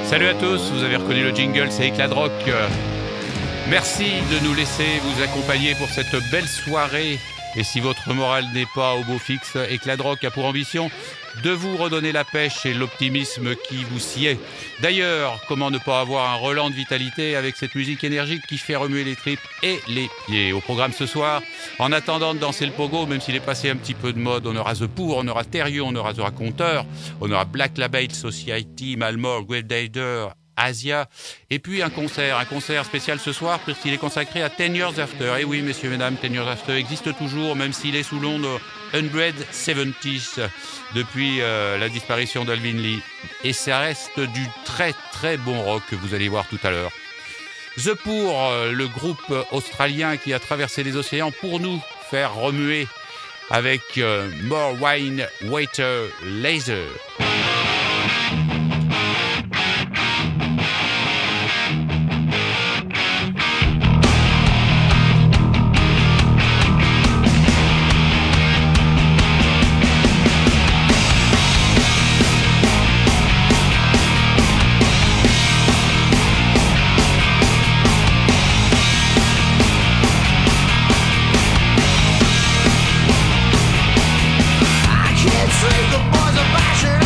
Salut à tous, vous avez reconnu le jingle, c'est Éclat de Rock. Merci de nous laisser vous accompagner pour cette belle soirée. Et si votre morale n'est pas au beau fixe, Éclat de Rock a pour ambition de vous redonner la pêche et l'optimisme qui vous sied. D'ailleurs, comment ne pas avoir un relan de vitalité avec cette musique énergique qui fait remuer les tripes et les pieds. Au programme ce soir, en attendant de danser le pogo, même s'il est passé un petit peu de mode, on aura The Pour, on aura Thérieux, on aura The Raconteur, on aura Black Label Society, Malmore, Great Dader, Asia, et puis un concert spécial ce soir puisqu'il est consacré à 10 Years After. Et oui, messieurs, mesdames, 10 Years After existe toujours, même s'il est sous l'onde 170 depuis la disparition d'Alvin Lee. Et ça reste du très très bon rock que vous allez voir tout à l'heure. The Pour, le groupe australien qui a traversé les océans pour nous faire remuer avec More Wine, Waiter, Laser. Treat the boys of fashion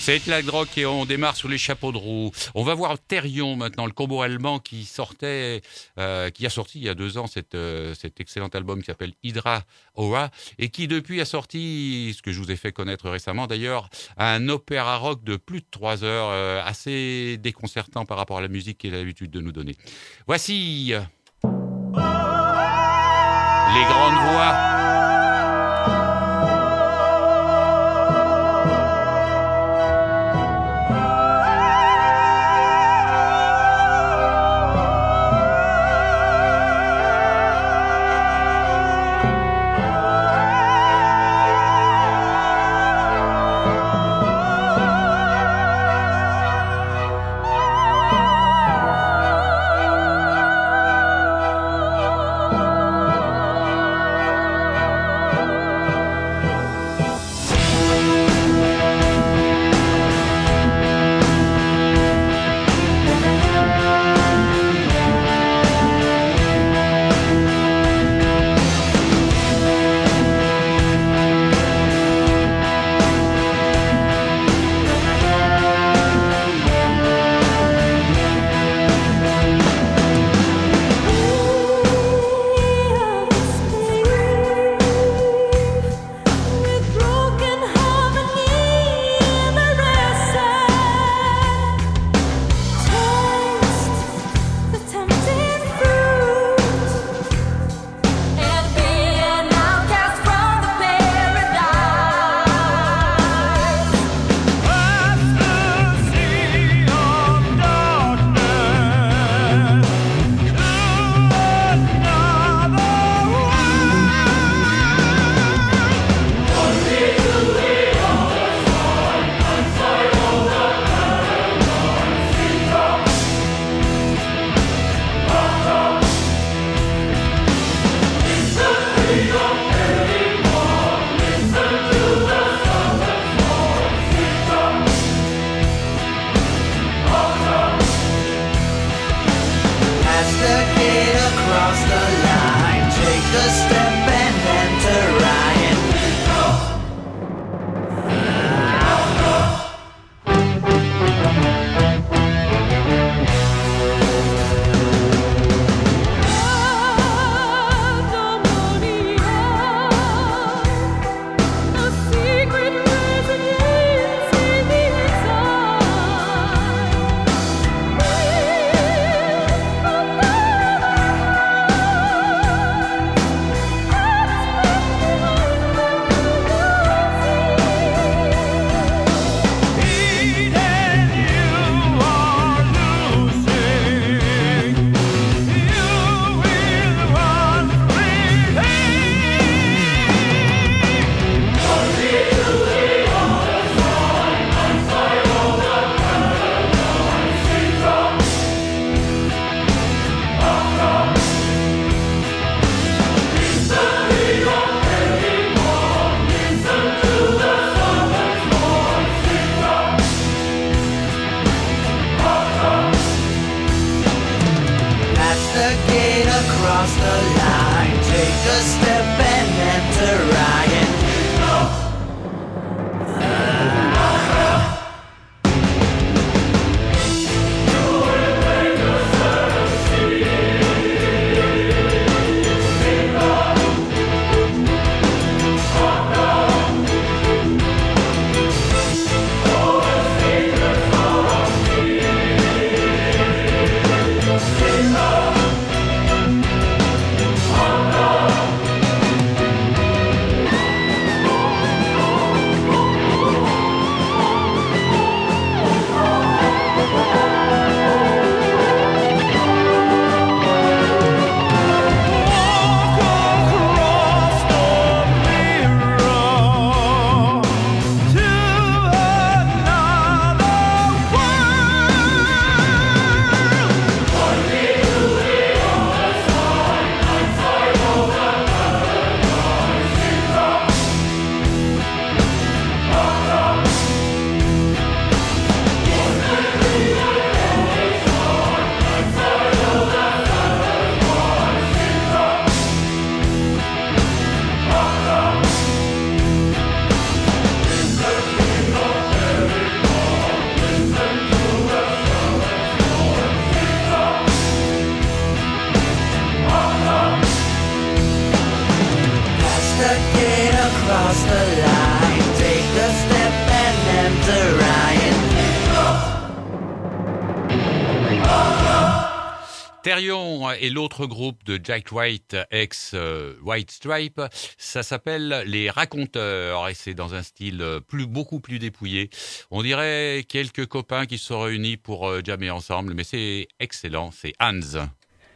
C'est Éclat Rock et on démarre sur les chapeaux de roue. On va voir Therion maintenant, le combo allemand qui a sorti il y a 2 ans cet excellent album qui s'appelle Hydra Aura et qui depuis a sorti, ce que je vous ai fait connaître récemment d'ailleurs, un opéra rock de plus de 3 heures, assez déconcertant par rapport à la musique qu'il a l'habitude de nous donner. Voici les grandes voix. Therion et l'autre groupe de Jack White, ex White Stripe, ça s'appelle Les Raconteurs et c'est dans un style beaucoup plus dépouillé. On dirait quelques copains qui se sont réunis pour jammer ensemble, mais c'est excellent, c'est Hans.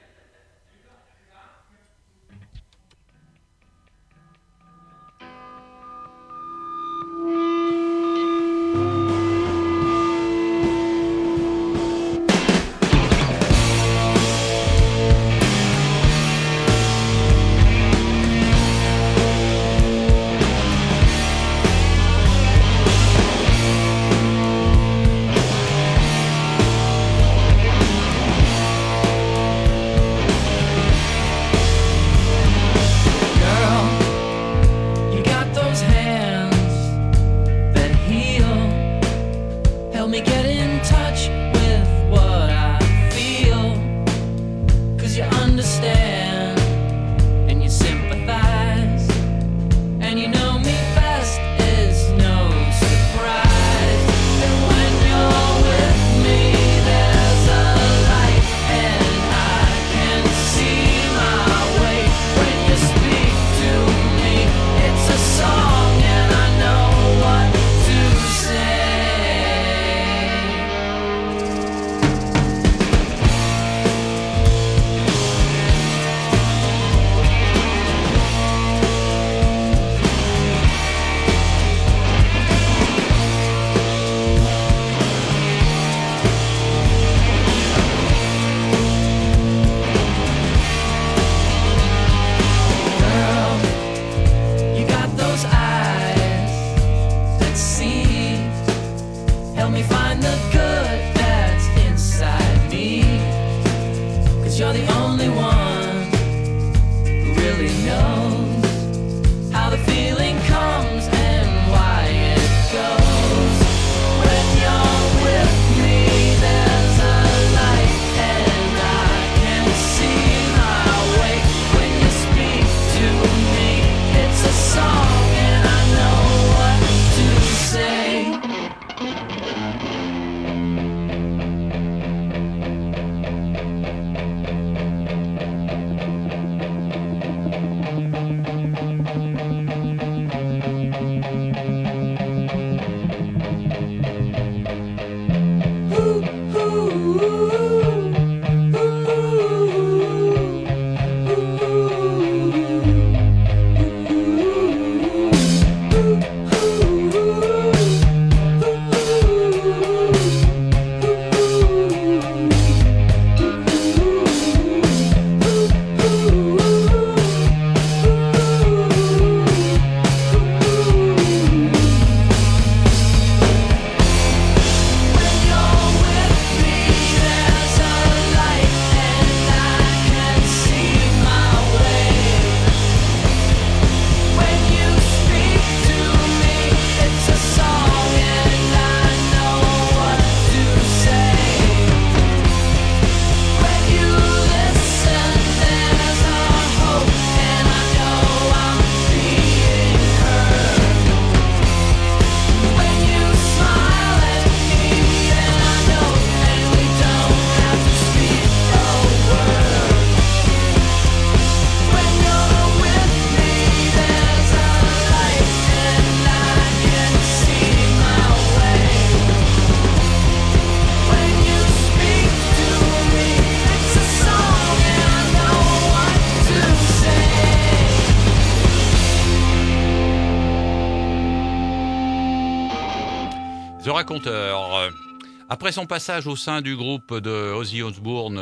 The Raconteur. Après son passage au sein du groupe de Ozzy Osbourne,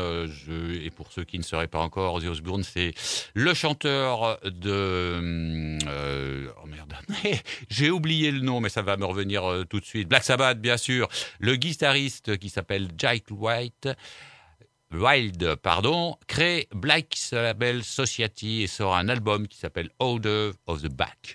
et pour ceux qui ne sauraient pas encore, Ozzy Osbourne, c'est le chanteur de... oh merde, j'ai oublié le nom, mais ça va me revenir tout de suite. Black Sabbath, bien sûr. Le guitariste qui s'appelle Jack Wild, crée Black Label Society et sort un album qui s'appelle Order of the Back.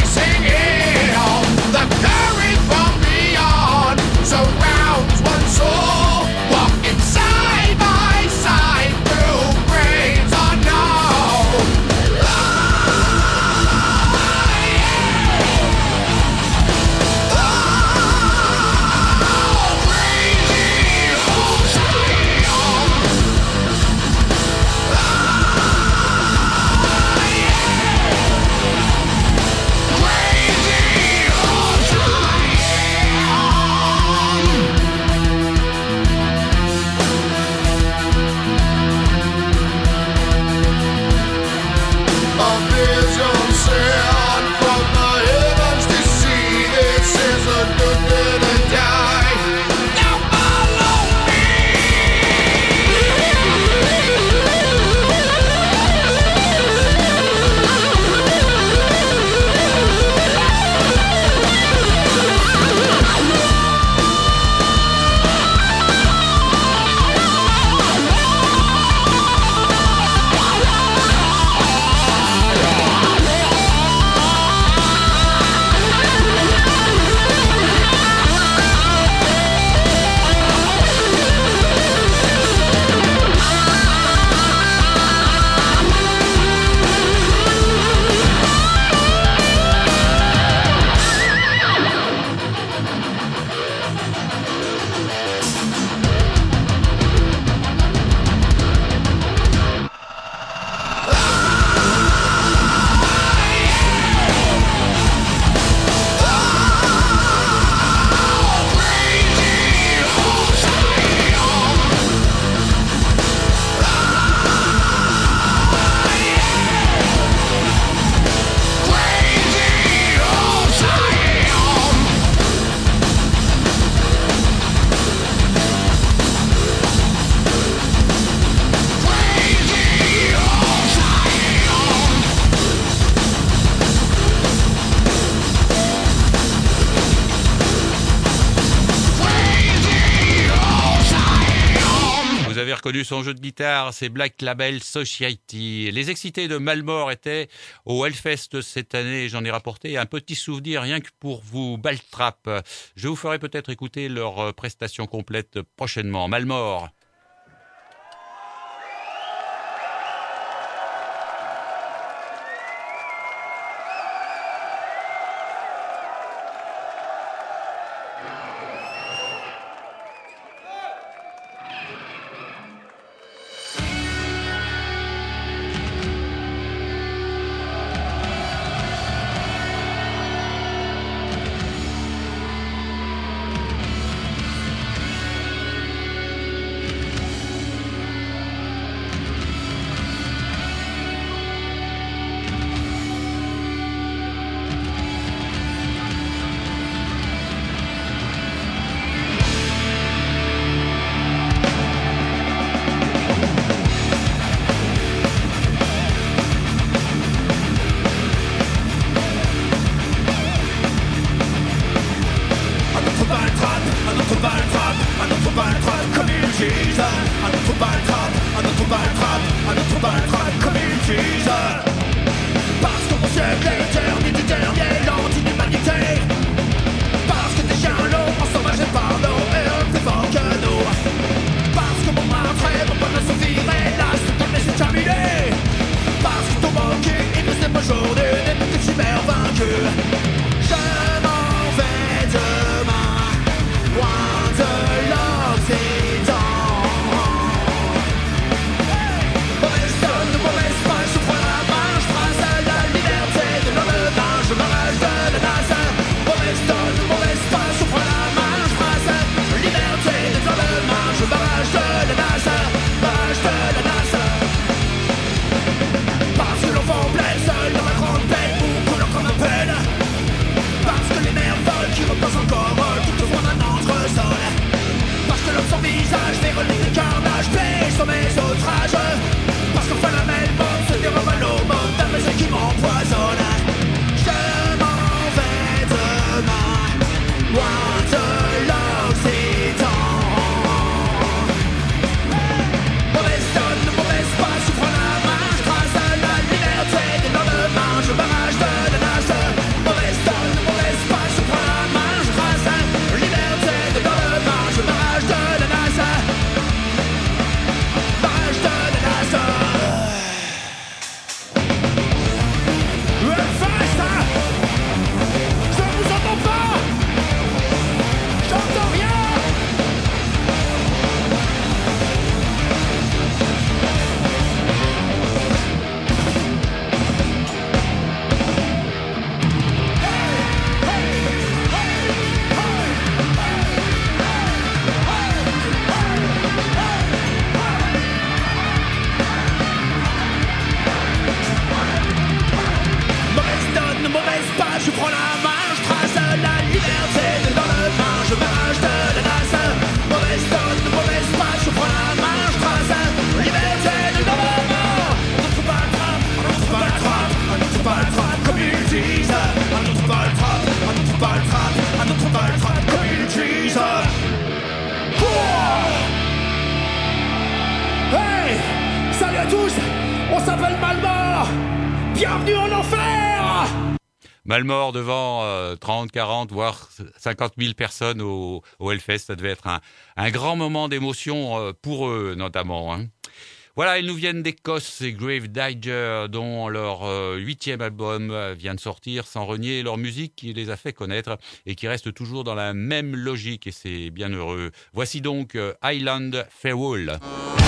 Reconnu son jeu de guitare, c'est Black Label Society. Les Excités de Malmort étaient au Hellfest cette année. J'en ai rapporté un petit souvenir rien que pour vous, Baltrap. Je vous ferai peut-être écouter leur prestation complète prochainement. Malmort. mal mort devant 30, 40, voire 50 000 personnes au Hellfest. Ça devait être un grand moment d'émotion pour eux notamment. Hein. Voilà, ils nous viennent d'Écosse, c'est Grave Digger, dont leur 8e album vient de sortir, sans renier leur musique qui les a fait connaître et qui reste toujours dans la même logique, et c'est bien heureux. Voici donc Highland Farewell.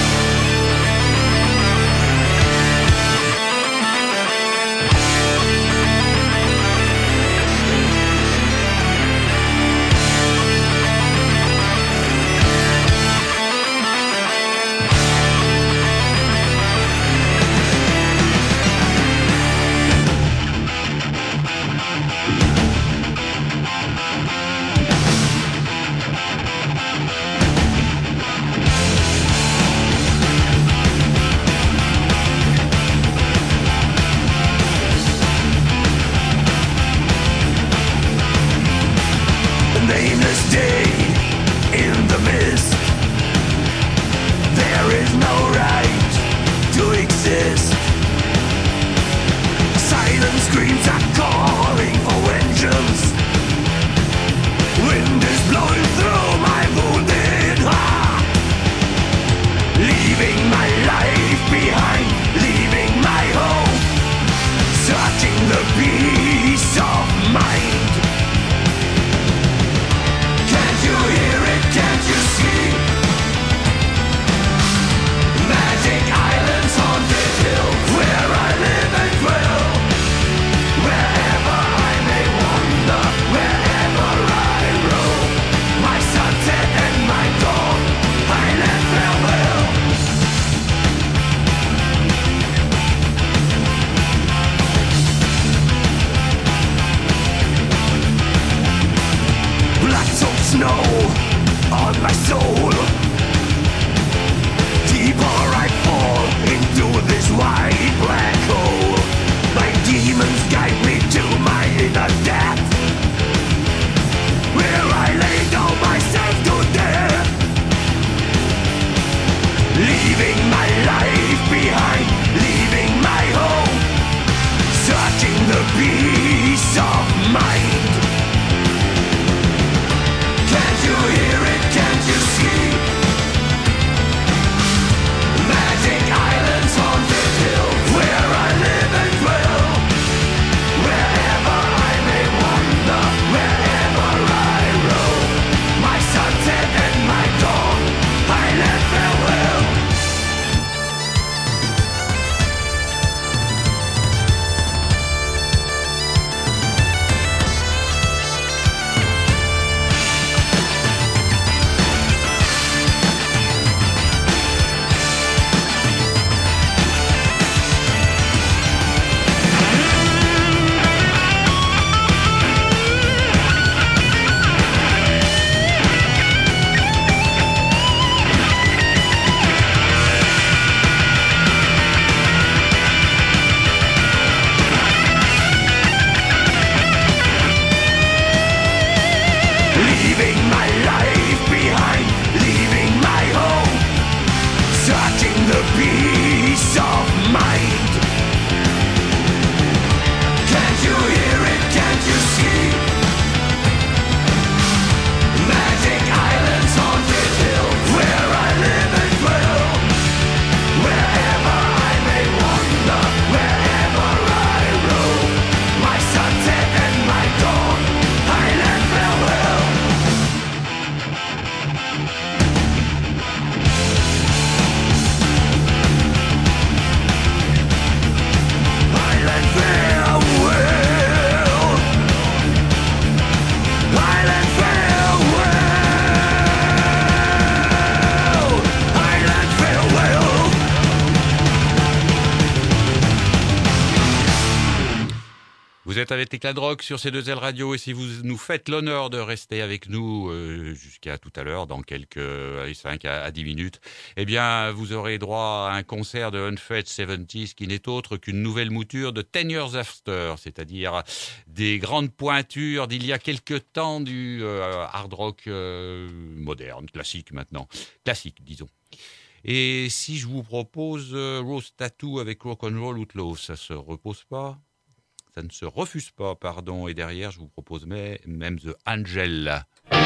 Vous êtes avec Éclat de Rock sur C2L Radio, et si vous nous faites l'honneur de rester avec nous jusqu'à tout à l'heure, dans quelques 5 à 10 minutes, eh bien, vous aurez droit à un concert de Unfed 70s qui n'est autre qu'une nouvelle mouture de 10 Years After, c'est-à-dire des grandes pointures d'il y a quelques temps du hard rock moderne, classique maintenant. Classique, disons. Et si je vous propose Rose Tattoo avec Rock and Roll Outlaw, ça se repose pas ? ça ne se refuse pas, pardon. Et derrière, je vous propose même The Angel.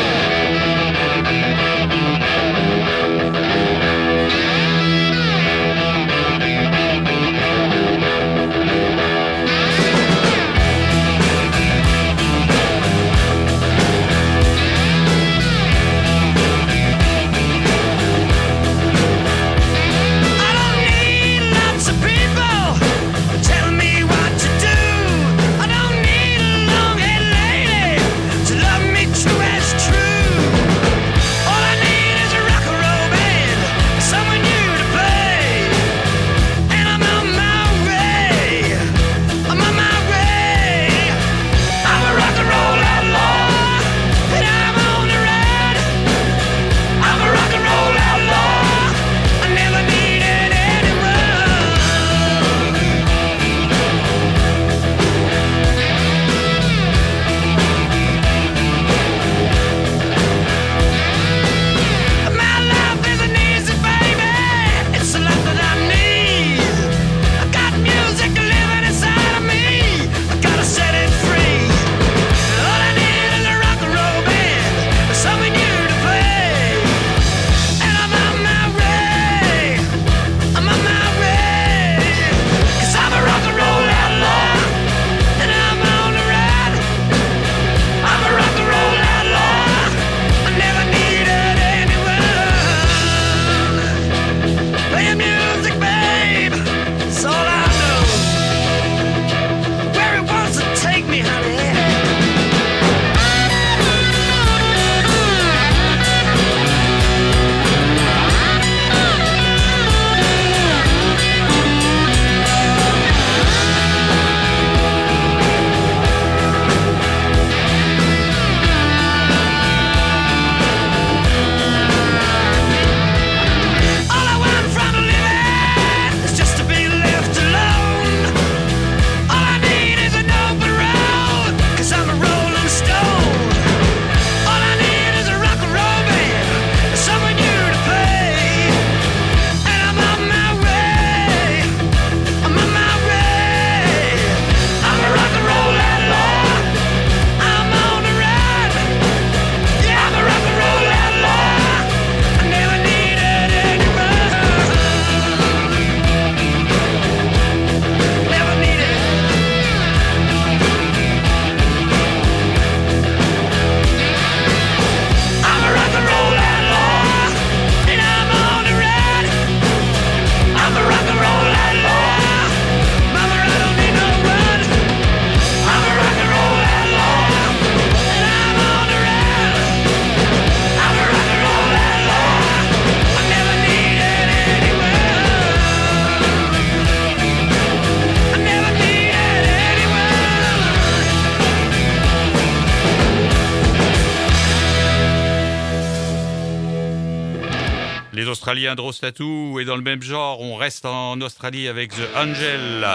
Les Australiens Drostatou, et dans le même genre, on reste en Australie avec The Angel,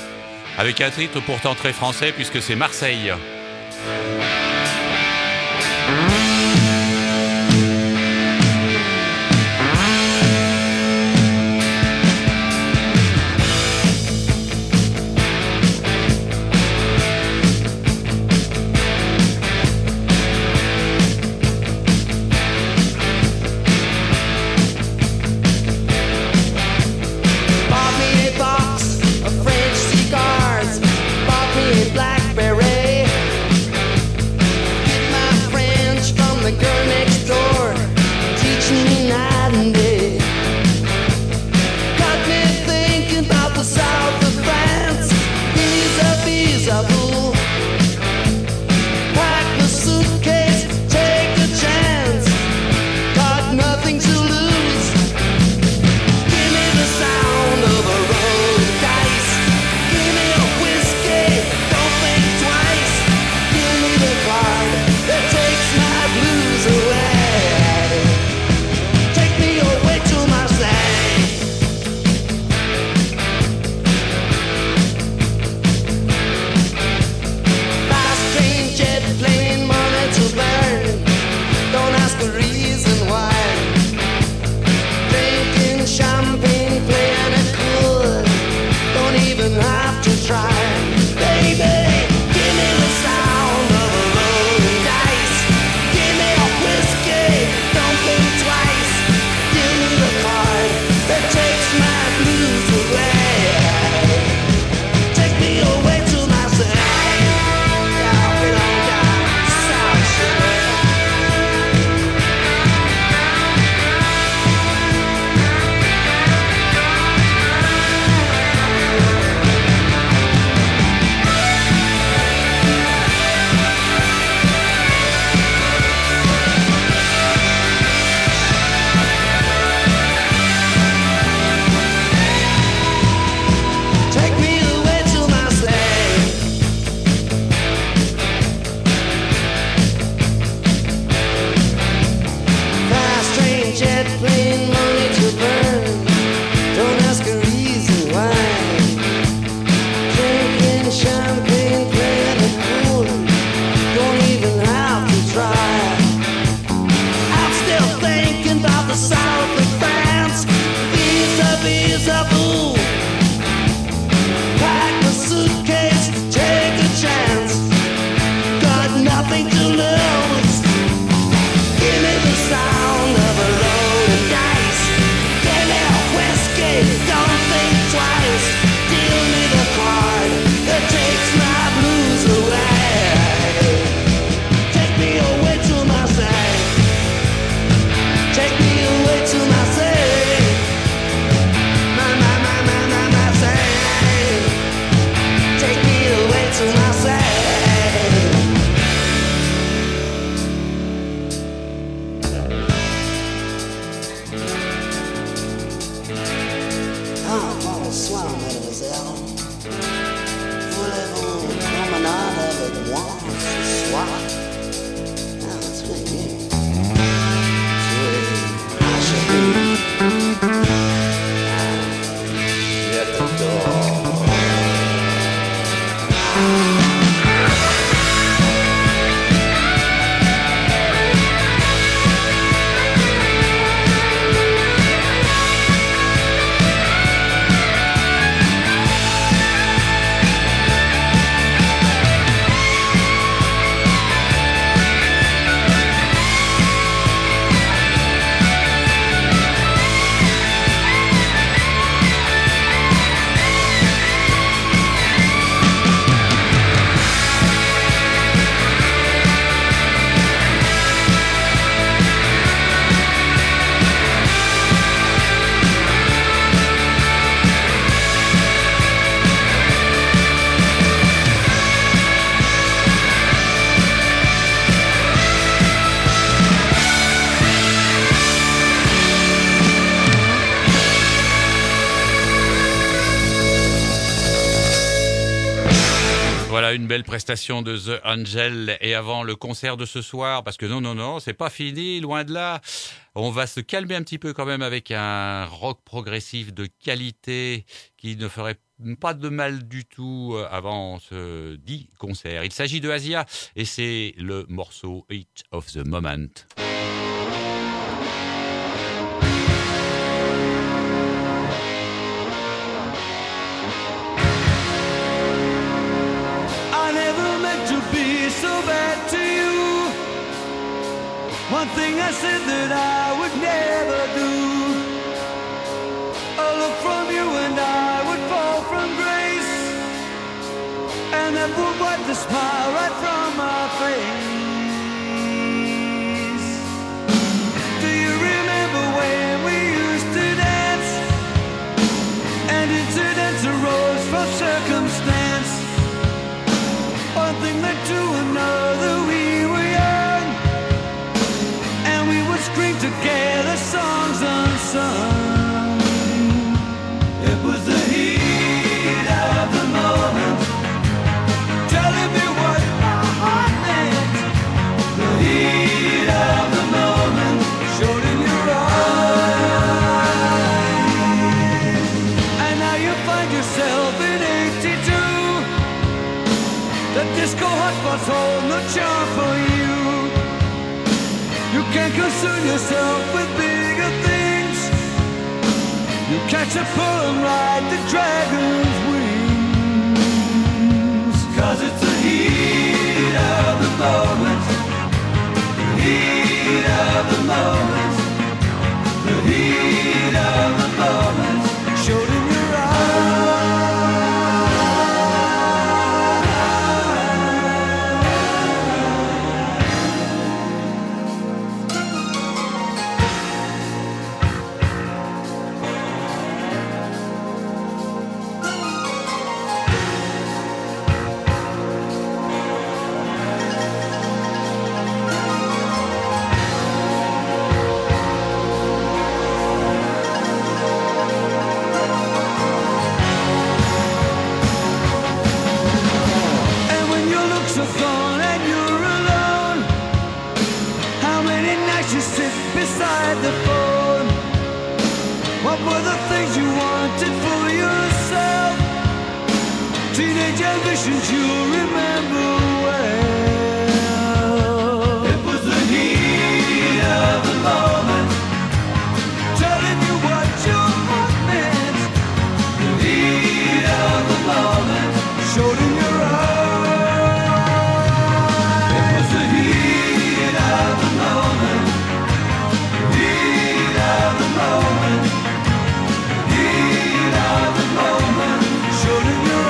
avec un titre pourtant très français puisque c'est Marseille. Blackberry. belle prestation de The Angel et avant le concert de ce soir, parce que non, c'est pas fini, loin de là. On va se calmer un petit peu quand même avec un rock progressif de qualité qui ne ferait pas de mal du tout avant ce dit concert. Il s'agit de Asia et c'est le morceau Heat of the Moment. One thing I said that I would never do. A look from you and I would fall from grace, and that would wipe the smile right from my face. Do you remember when we used to dance, and incidents arose from circumstance? One thing led to another, we were young, scream together songs unsung. It was the heat of the moment, telling me what my heart meant. The heat of the moment showed in your eyes. And now you find yourself in 82. The disco hotspots hold no charm for you. You can't concern yourself with bigger things. You catch a pull and ride the dragon's wings. 'Cause it's the heat of the moment, the heat of the moment, the heat of the moment showed in your the phone. What were the things you wanted for yourself? Teenage ambitions you remember well. It was the heat of the moment, telling you what your heart meant. The heat of the moment showed in your eyes. It was the heat of the moment, heat of the moment, heat of the moment, showed in your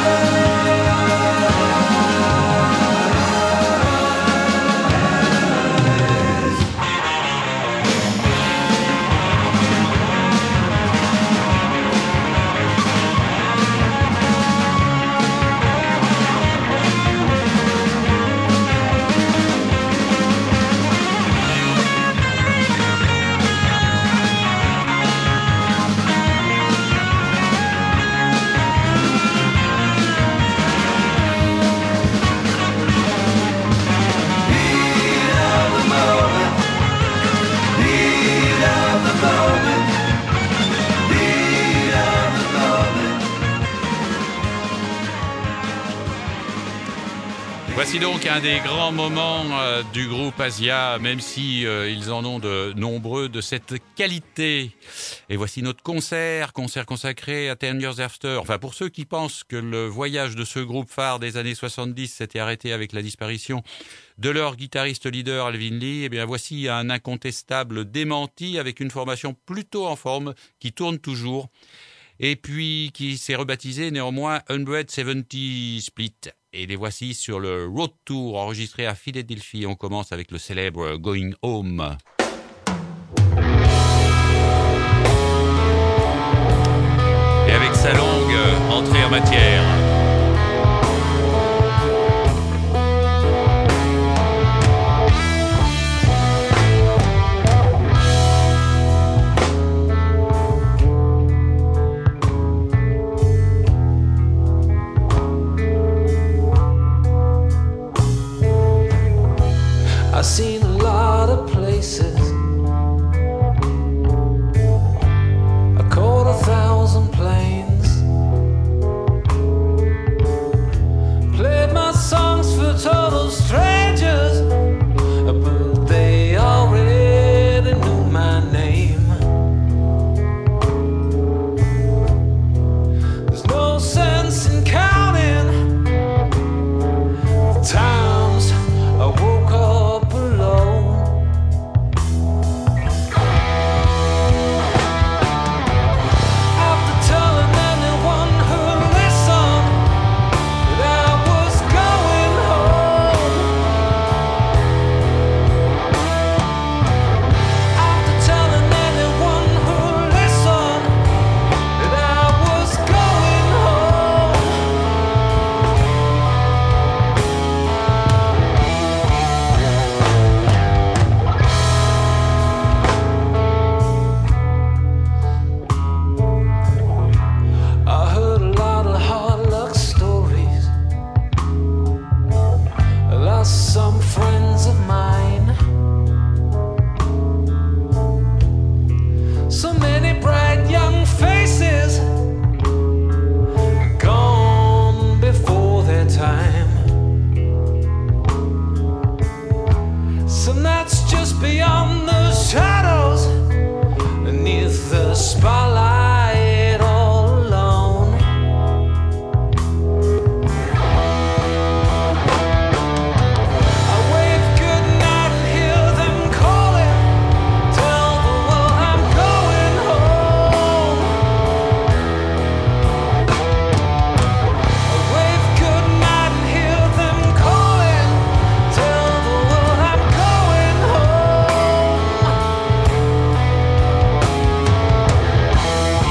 Voici donc un des grands moments du groupe Asia, même si ils en ont de nombreux de cette qualité. Et voici notre concert consacré à 10 Years After. Enfin, pour ceux qui pensent que le voyage de ce groupe phare des années 70 s'était arrêté avec la disparition de leur guitariste leader Alvin Lee, eh bien voici un incontestable démenti avec une formation plutôt en forme qui tourne toujours et puis qui s'est rebaptisé néanmoins 170 Split. Et les voici sur le Road Tour enregistré à Philadelphie. On commence avec le célèbre Going Home. Et avec sa longue entrée en matière. I've seen a lot of places. I caught 1,000 planes. Played my songs for total strangers, but they already knew my name. There's no sense in counting the times I woke up alone. After telling anyone who listened that I was going home. After telling anyone who listened that I was going home. I heard a lot of hard luck stories. I lost some friends of mine. So many bright young faces gone before their time. Some that's just beyond the shadows, beneath the spotlight all alone. I wave goodnight and hear them calling. Tell the world I'm going home. I wave goodnight and hear them calling. Tell the world I'm going home.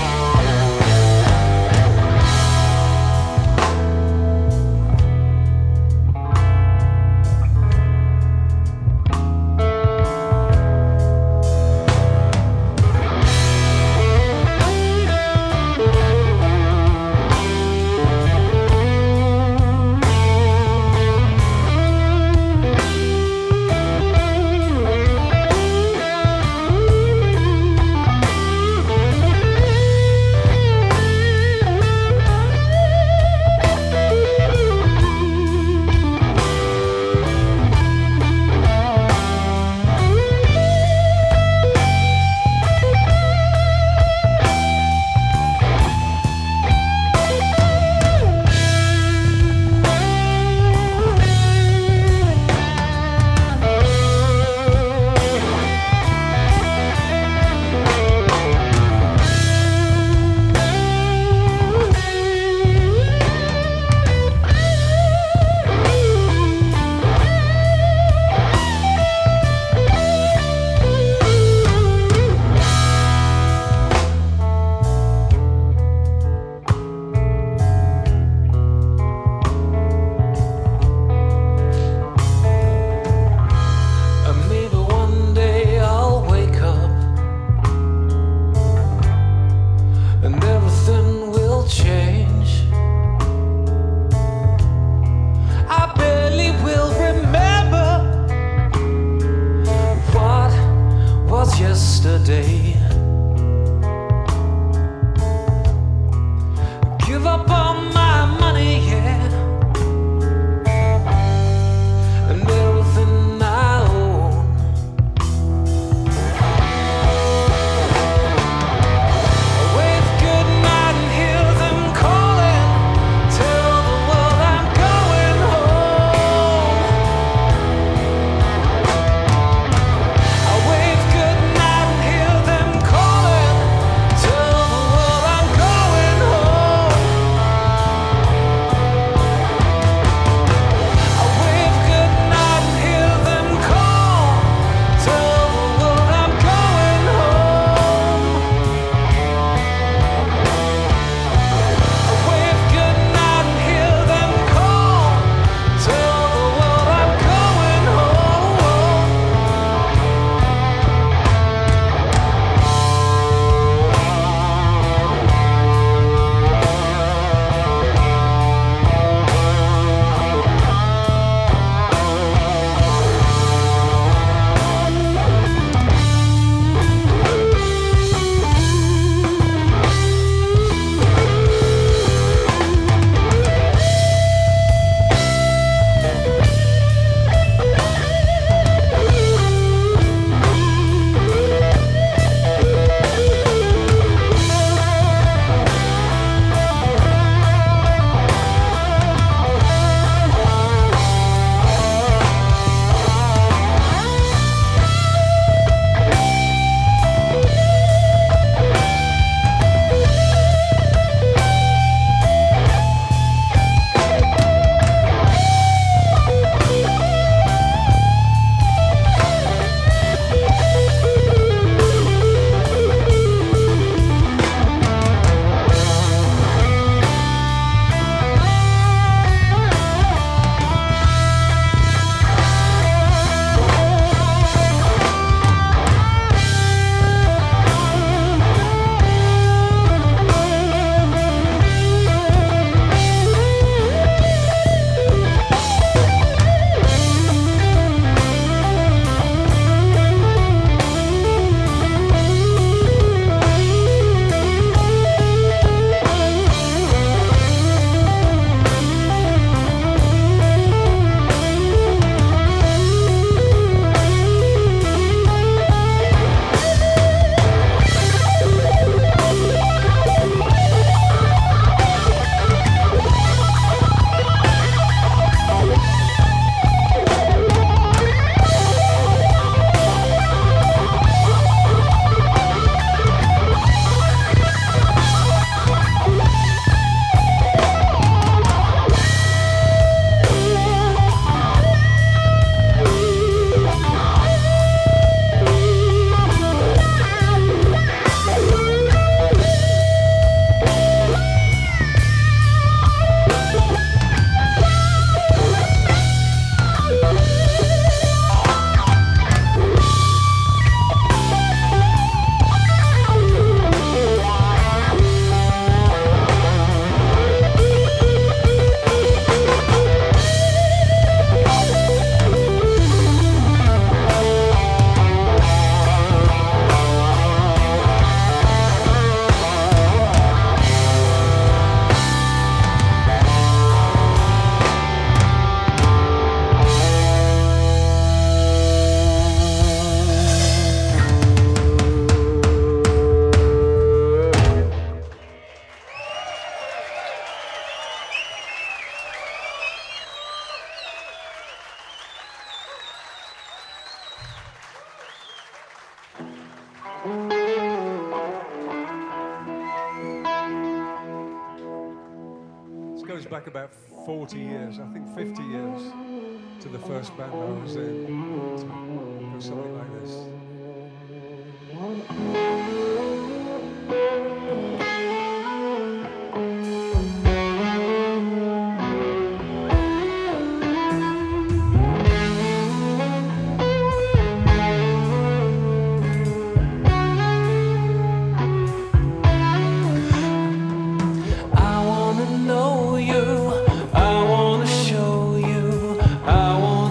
back about 40 years, I think 50 years, to the first band I was in. To go something like this.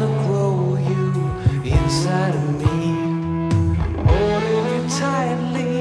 Inside of me, holding you tightly.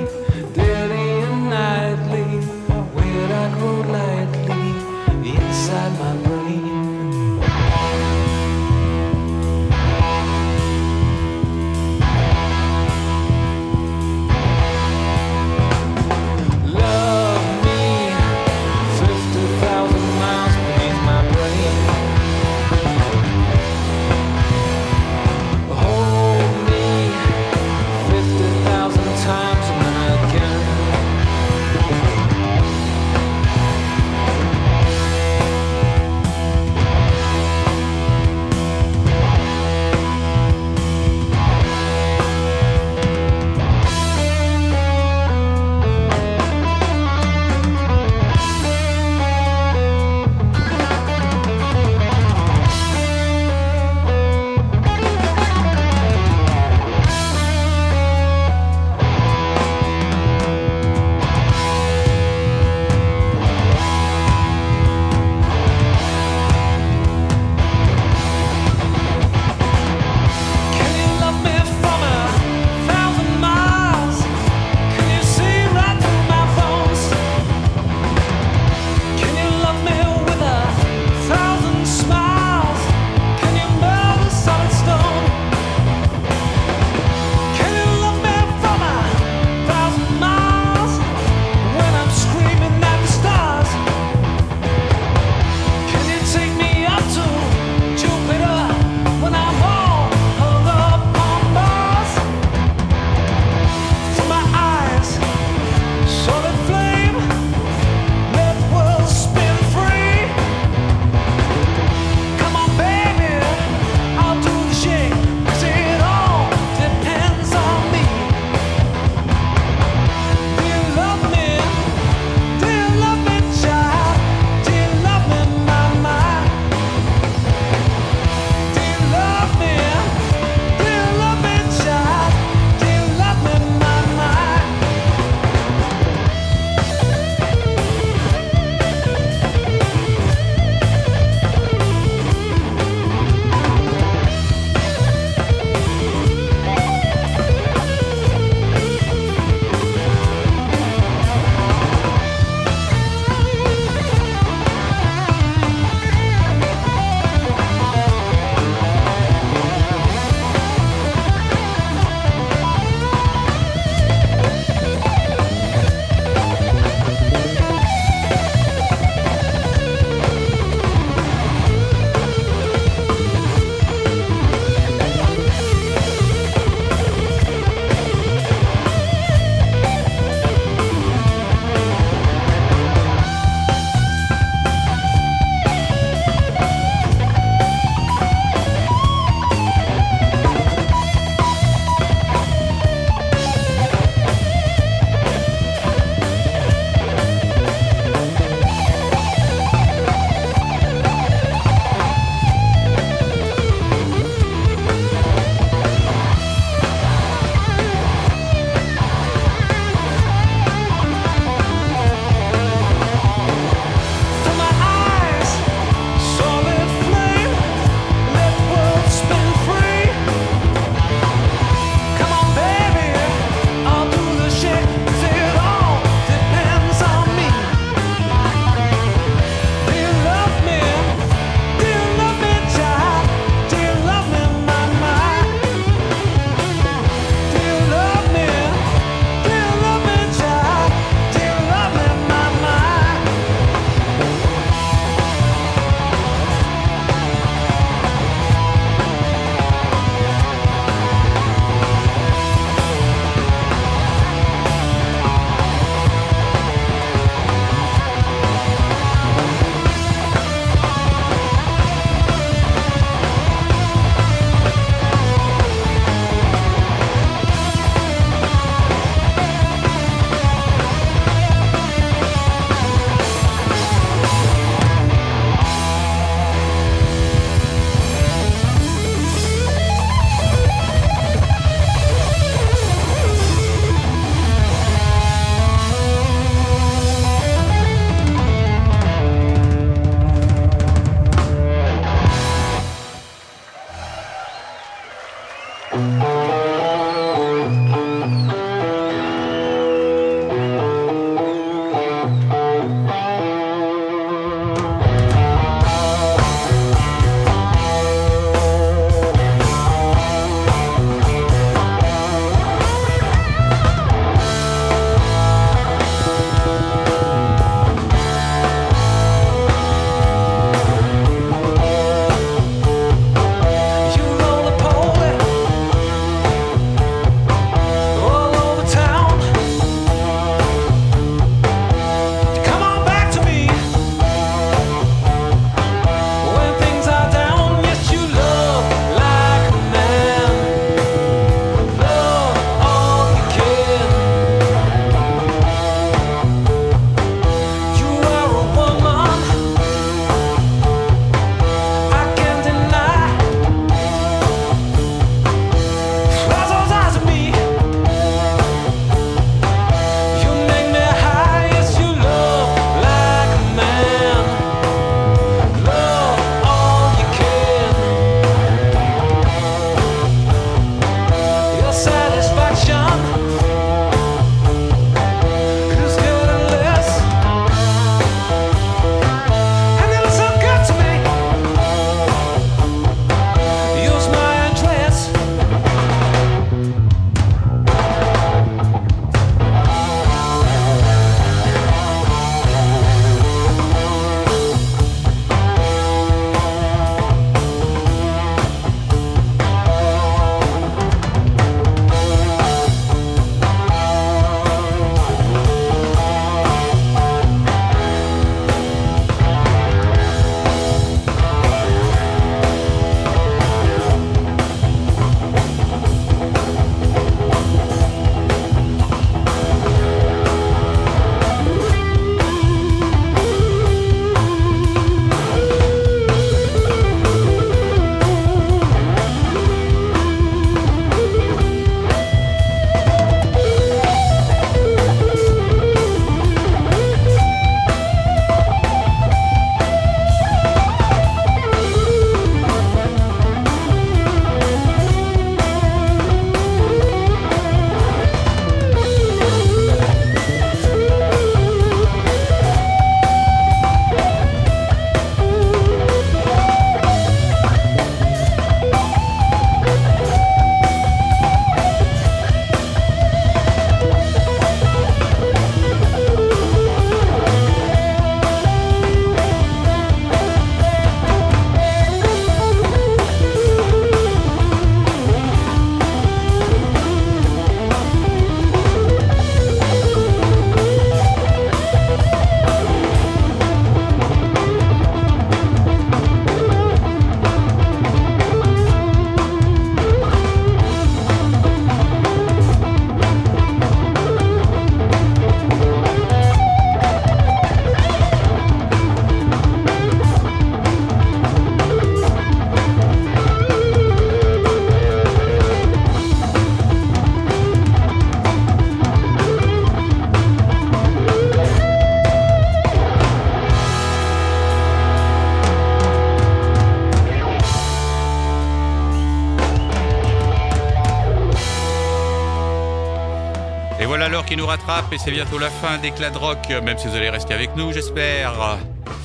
voilà l'heure qui nous rattrape et c'est bientôt la fin d'Éclat de Rock, même si vous allez rester avec nous, j'espère.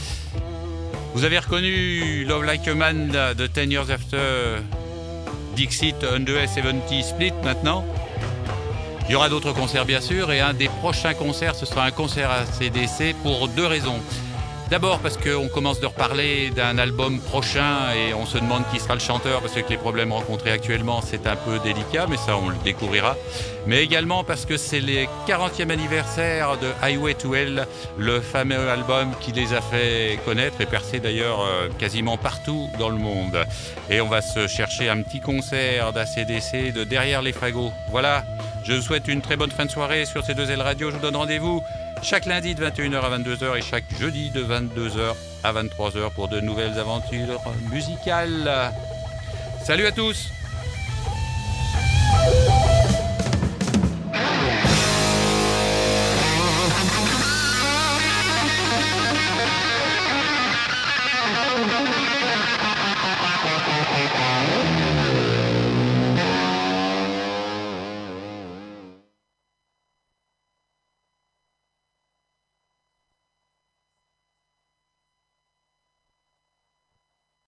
Vous avez reconnu Love Like a Man de 10 Years After Dixit on the S70 Split maintenant. Il y aura d'autres concerts bien sûr et un des prochains concerts, ce sera un concert à CDC pour deux raisons. D'abord parce qu'on commence de reparler d'un album prochain et on se demande qui sera le chanteur parce que les problèmes rencontrés actuellement c'est un peu délicat mais ça on le découvrira. Mais également parce que c'est les 40e anniversaire de Highway to Hell, le fameux album qui les a fait connaître et percer d'ailleurs quasiment partout dans le monde. Et on va se chercher un petit concert d'ACDC de Derrière les fagots. Voilà, je vous souhaite une très bonne fin de soirée sur ces deux ailes radio. Je vous donne rendez-vous chaque lundi de 21h à 22h et chaque jeudi de 22h à 23h pour de nouvelles aventures musicales. Salut à tous!